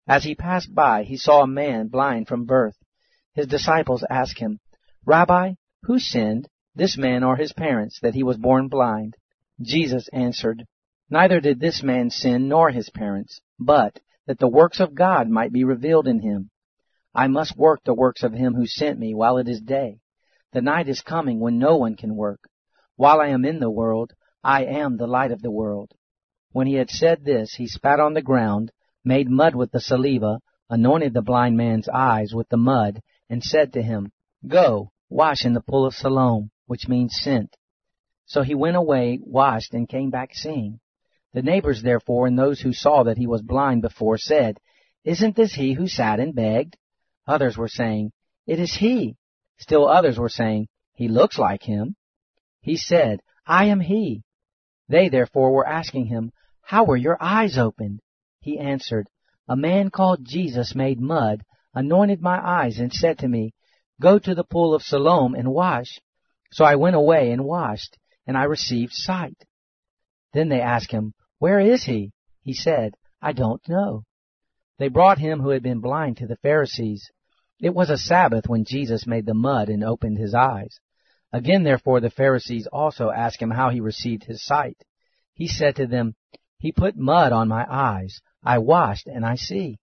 As he passed by, he saw a man blind from birth. His disciples asked him, "Rabbi, who sinned, this man or his parents, that he was born blind?" Jesus answered, "Neither did this man sin nor his parents, but that the works of God might be revealed in him. I must work the works of him who sent me while it is day. The night is coming when no one can work. While I am in the world, I am the light of the world." When he had said this, he spat on the ground, made mud with the saliva, anointed the blind man's eyes with the mud, and said to him, "Go, wash in the pool of Siloam," which means sent. So he went away, washed, and came back seeing. The neighbors therefore, and those who saw that he was blind before, said, "Isn't this he who sat and begged?" Others were saying, "It is he." Still others were saying, "He looks like him." He said, "I am he." They therefore were asking him, "How were your eyes opened?" He answered, "A man called Jesus made mud, anointed my eyes, and said to me, 'Go to the pool of Siloam and wash.' So I went away and washed, and I received sight." Then they asked him, "Where is he?" He said, "I don't know." They brought him who had been blind to the Pharisees. It was a Sabbath when Jesus made the mud and opened his eyes. Again, therefore, the Pharisees also asked him how he received his sight. He said to them, "He put mud on my eyes. I washed, and I see."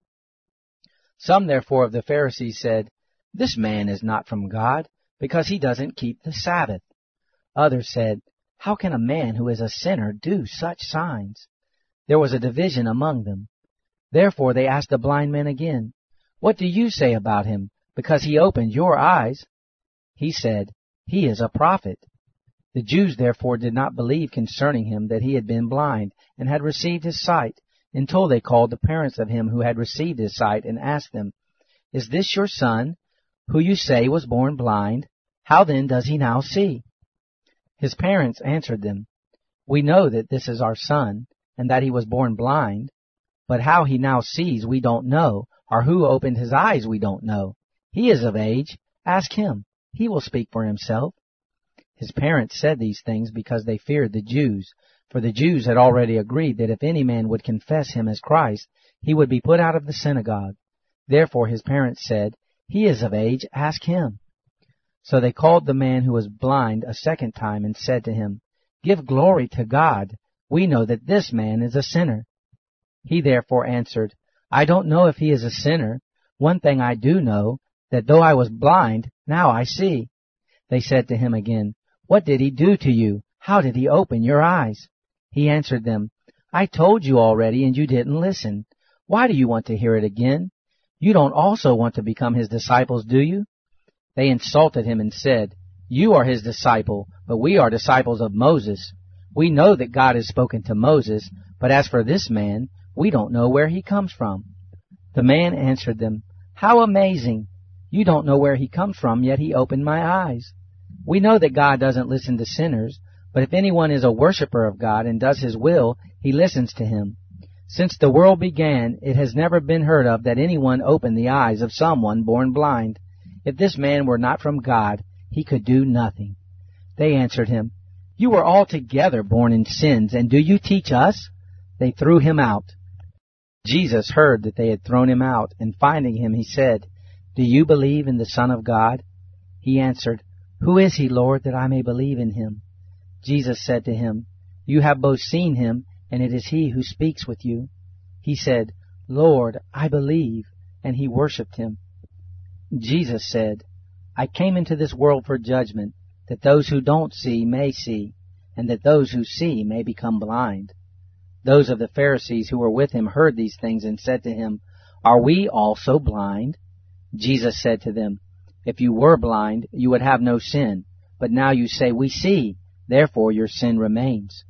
Some, therefore, of the Pharisees said, "This man is not from God, because he doesn't keep the Sabbath." Others said, "How can a man who is a sinner do such signs?" There was a division among them. Therefore they asked the blind man again, "What do you say about him, because he opened your eyes?" He said, "He is a prophet." The Jews therefore did not believe concerning him that he had been blind and had received his sight, until they called the parents of him who had received his sight and asked them, "Is this your son, who you say was born blind? How then does he now see?" His parents answered them, "We know that this is our son, and that he was born blind. But how he now sees we don't know, or who opened his eyes we don't know. He is of age. Ask him. He will speak for himself." His parents said these things because they feared the Jews, for the Jews had already agreed that if any man would confess him as Christ, he would be put out of the synagogue. Therefore his parents said, "He is of age. Ask him." So they called the man who was blind a second time and said to him, "Give glory to God. We know that this man is a sinner." He therefore answered, "I don't know if he is a sinner. One thing I do know, that though I was blind, now I see." They said to him again, "What did he do to you? How did he open your eyes?" He answered them, "I told you already, and you didn't listen. Why do you want to hear it again? You don't also want to become his disciples, do you?" They insulted him and said, "You are his disciple, but we are disciples of Moses. We know that God has spoken to Moses, but as for this man, we don't know where he comes from." The man answered them, "How amazing! You don't know where he comes from, yet he opened my eyes. We know that God doesn't listen to sinners, but if anyone is a worshiper of God and does his will, he listens to him. Since the world began, it has never been heard of that anyone opened the eyes of someone born blind. If this man were not from God, he could do nothing." They answered him, "You were altogether born in sins, and do you teach us?" They threw him out. Jesus heard that they had thrown him out, and finding him, he said, "Do you believe in the Son of God?" He answered, "Who is he, Lord, that I may believe in him?" Jesus said to him, "You have both seen him, and it is he who speaks with you." He said, "Lord, I believe," and he worshipped him. Jesus said, "I came into this world for judgment, that those who don't see may see, and that those who see may become blind." Those of the Pharisees who were with him heard these things and said to him, "Are we also blind?" Jesus said to them, "If you were blind, you would have no sin, but now you say, 'We see,' therefore your sin remains.